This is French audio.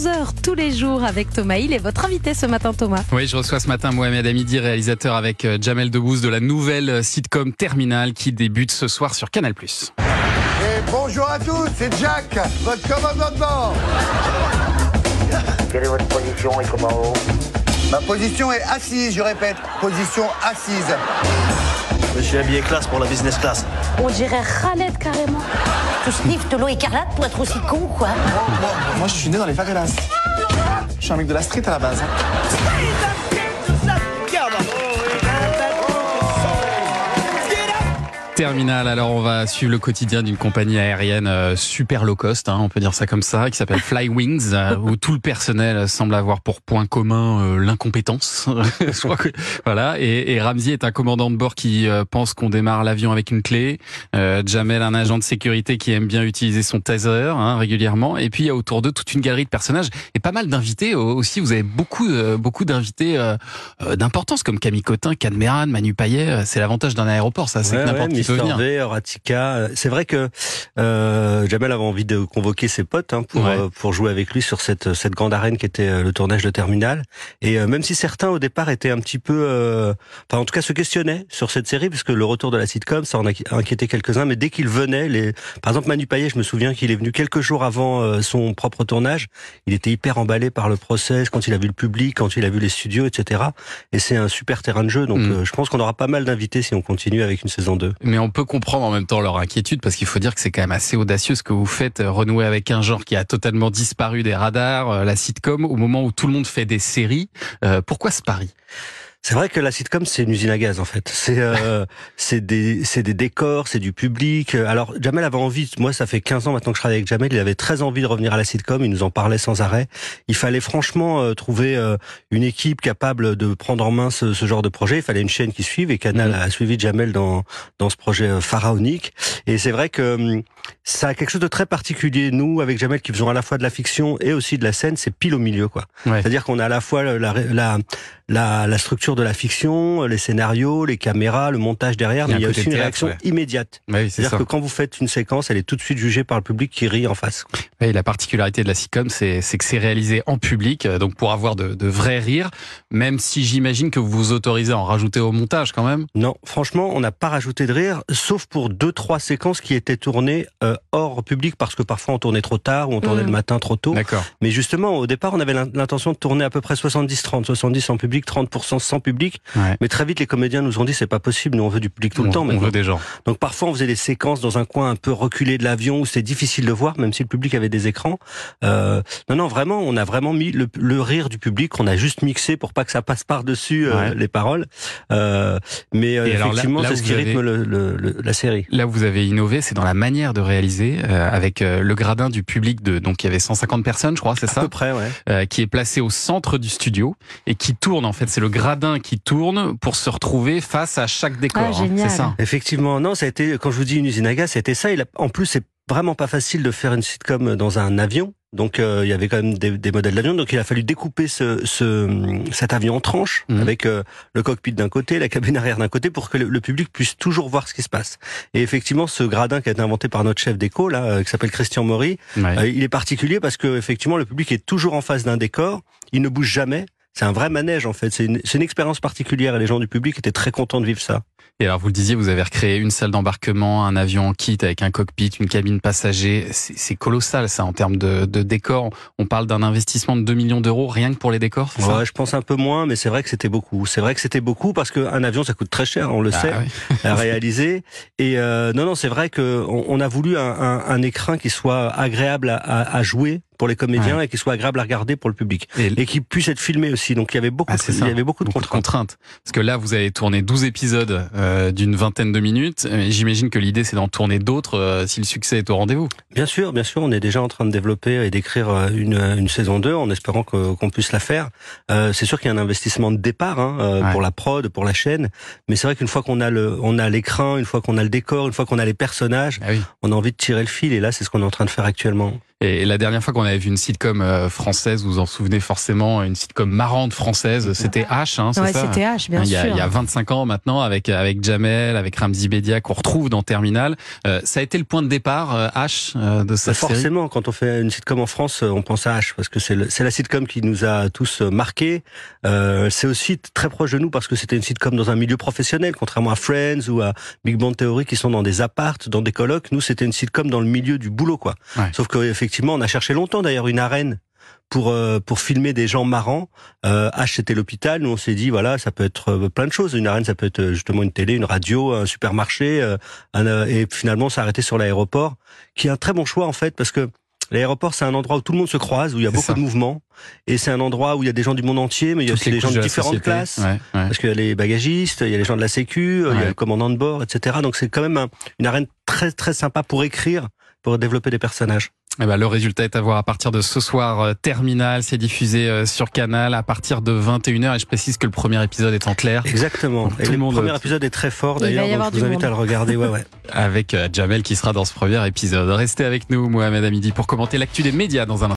11h tous les jours avec Thomas Hill et votre invité ce matin, Thomas. Oui, je reçois ce matin Mohamed Hamidi, réalisateur avec Jamel Debbouze de la nouvelle sitcom Terminal qui débute ce soir sur Canal+. Et bonjour à tous, c'est Jack, votre commandant de bord. Quelle est votre position et comment? Ma position est assise, je répète, position assise. Je suis habillé classe pour la business class. On dirait Khaled carrément. Tu sniffes de l'eau écarlate pour être aussi con, quoi. Moi, je suis né dans les favelas. Je suis un mec de la street à la base. Terminal, alors on va suivre le quotidien d'une compagnie aérienne super low cost, on peut dire ça comme ça, qui s'appelle Flywings, où tout le personnel semble avoir pour point commun l'incompétence. Je crois que, voilà. Et Ramzi est un commandant de bord qui pense qu'on démarre l'avion avec une clé. Jamel, un agent de sécurité qui aime bien utiliser son taser régulièrement. Et puis il y a autour d'eux toute une galerie de personnages et pas mal d'invités aussi. Vous avez beaucoup d'invités d'importance comme Camille Cotin, Cadmeran, Manu Payet. C'est l'avantage d'un aéroport, ça, c'est que n'importe qui. V, Horatica. C'est vrai que Jamel avait envie de convoquer ses potes pour jouer avec lui sur cette grande arène qui était le tournage de Terminal. Et même si certains au départ étaient un petit peu, en tout cas se questionnaient sur cette série, parce que le retour de la sitcom, ça en a inquiété quelques-uns. Mais dès qu'il venait, par exemple Manu Payet, je me souviens qu'il est venu quelques jours avant son propre tournage. Il était hyper emballé par le process, quand il a vu le public, quand il a vu les studios, etc. Et c'est un super terrain de jeu. Donc je pense qu'on aura pas mal d'invités si on continue avec une saison 2. Mais on peut comprendre en même temps leur inquiétude, parce qu'il faut dire que c'est quand même assez audacieux ce que vous faites, renouer avec un genre qui a totalement disparu des radars, la sitcom, au moment où tout le monde fait des séries. Pourquoi ce pari ? C'est vrai que la sitcom, c'est une usine à gaz, en fait. C'est des décors, c'est du public. Alors, Jamel avait envie, moi, ça fait 15 ans maintenant que je travaille avec Jamel, il avait très envie de revenir à la sitcom, il nous en parlait sans arrêt. Il fallait franchement trouver une équipe capable de prendre en main ce genre de projet. Il fallait une chaîne qui suive, et Canal a suivi Jamel dans ce projet pharaonique. Et c'est vrai que ça a quelque chose de très particulier. Nous, avec Jamel, qui faisons à la fois de la fiction et aussi de la scène, c'est pile au milieu, quoi. Ouais. C'est-à-dire qu'on a à la fois la structure de la fiction, les scénarios, les caméras, le montage derrière, mais il y a aussi une réaction immédiate. Oui, c'est-à-dire que quand vous faites une séquence, elle est tout de suite jugée par le public qui rit en face. Oui, la particularité de la sitcom, c'est que c'est réalisé en public, donc pour avoir de vrais rires, même si j'imagine que vous vous autorisez à en rajouter au montage quand même. Non, franchement, on n'a pas rajouté de rire, sauf pour 2-3 séquences qui étaient tournées hors public, parce que parfois on tournait trop tard ou on tournait le matin trop tôt. D'accord. Mais justement, au départ, on avait l'intention de tourner à peu près 70-30, 70 en public, 30% sans public. Ouais. Mais très vite, les comédiens nous ont dit c'est pas possible, nous on veut du public tout le temps. On veut des gens. Donc parfois, on faisait des séquences dans un coin un peu reculé de l'avion où c'était difficile de voir, même si le public avait des écrans. Non, vraiment, on a vraiment mis le rire du public, on a juste mixé pour pas que ça passe par-dessus les paroles. Mais effectivement, c'est ce qui rythme la série. Là, vous avez innové, c'est dans la manière de réaliser, avec le gradin du public donc il y avait 150 personnes, je crois, c'est ça ? À peu près, ouais. Qui est placé au centre du studio et qui tourne, en fait, c'est le gradin qui tourne pour se retrouver face à chaque décor. Génial. C'est ça. Effectivement, non, ça a été, quand je vous dis une usine à gaz, c'était ça. En plus, c'est vraiment pas facile de faire une sitcom dans un avion. Donc il y avait quand même des modèles d'avion, donc il a fallu découper cet avion en tranches, avec le cockpit d'un côté, la cabine arrière d'un côté, pour que le public puisse toujours voir ce qui se passe. Et effectivement, ce gradin qui a été inventé par notre chef d'éco, là, qui s'appelle Christian Maury, il est particulier parce que effectivement le public est toujours en face d'un décor, il ne bouge jamais. C'est un vrai manège, en fait. C'est une expérience particulière et les gens du public étaient très contents de vivre ça. Et alors, vous le disiez, vous avez recréé une salle d'embarquement, un avion en kit avec un cockpit, une cabine passager. C'est colossal, ça, en termes de décors. On parle d'un investissement de 2 millions d'euros rien que pour les décors, c'est ça ? Ouais, je pense un peu moins, mais c'est vrai que c'était beaucoup. C'est vrai que c'était beaucoup parce qu'un avion, ça coûte très cher, on le sait, à réaliser. Et non, c'est vrai qu'on a voulu un écran qui soit agréable à jouer pour les comédiens et qui soit agréable à regarder pour le public. Et qui puisse être filmé aussi. Donc il y avait beaucoup de contraintes. Parce que là, vous avez tourné 12 épisodes d'une vingtaine de minutes. J'imagine que l'idée, c'est d'en tourner d'autres si le succès est au rendez-vous. Bien sûr. On est déjà en train de développer et d'écrire une saison 2 en espérant qu'on puisse la faire. C'est sûr qu'il y a un investissement de départ pour la prod, pour la chaîne. Mais c'est vrai qu'une fois qu'on a l'écran, une fois qu'on a le décor, une fois qu'on a les personnages, on a envie de tirer le fil. Et là, c'est ce qu'on est en train de faire actuellement. Et la dernière fois qu'on avait vu une sitcom française, vous vous en souvenez forcément, une sitcom marrante française, c'était H, hein, c'est Ouais, ça? c'était H, bien sûr. Il y a 25 ans maintenant, avec Jamel, avec Ramzy Bedia, qu'on retrouve dans Terminal. Ça a été le point de départ, H, de cette série. Forcément, quand on fait une sitcom en France, on pense à H, parce que c'est la sitcom qui nous a tous marqués. C'est aussi très proche de nous, parce que c'était une sitcom dans un milieu professionnel, contrairement à Friends ou à Big Bang Theory, qui sont dans des appartes, dans des colocs. Nous, c'était une sitcom dans le milieu du boulot, quoi. Ouais. Sauf qu'effectivement, on a cherché longtemps, d'ailleurs, une arène pour filmer des gens marrants. H, c'était l'hôpital. Nous, on s'est dit, voilà, ça peut être plein de choses. Une arène, ça peut être justement une télé, une radio, un supermarché. Et finalement, on s'est arrêté sur l'aéroport, qui est un très bon choix, en fait, parce que l'aéroport, c'est un endroit où tout le monde se croise, où il y a beaucoup de mouvements. Et c'est un endroit où il y a des gens du monde entier, mais il y a aussi des gens de différentes classes. Ouais. Parce qu'il y a les bagagistes, il y a les gens de la sécu, il y a le commandant de bord, etc. Donc c'est quand même une arène très très sympa pour écrire, pour développer des personnages. Eh ben, le résultat est à voir à partir de ce soir. Terminal, c'est diffusé sur Canal à partir de 21h. Et je précise que le premier épisode est en clair. Exactement. Donc, et le premier épisode est très fort d'ailleurs, donc je vous invite à le regarder. Ouais. Avec Jamel qui sera dans ce premier épisode. Restez avec nous, Mohamed Hamidi, pour commenter l'actu des médias dans un instant.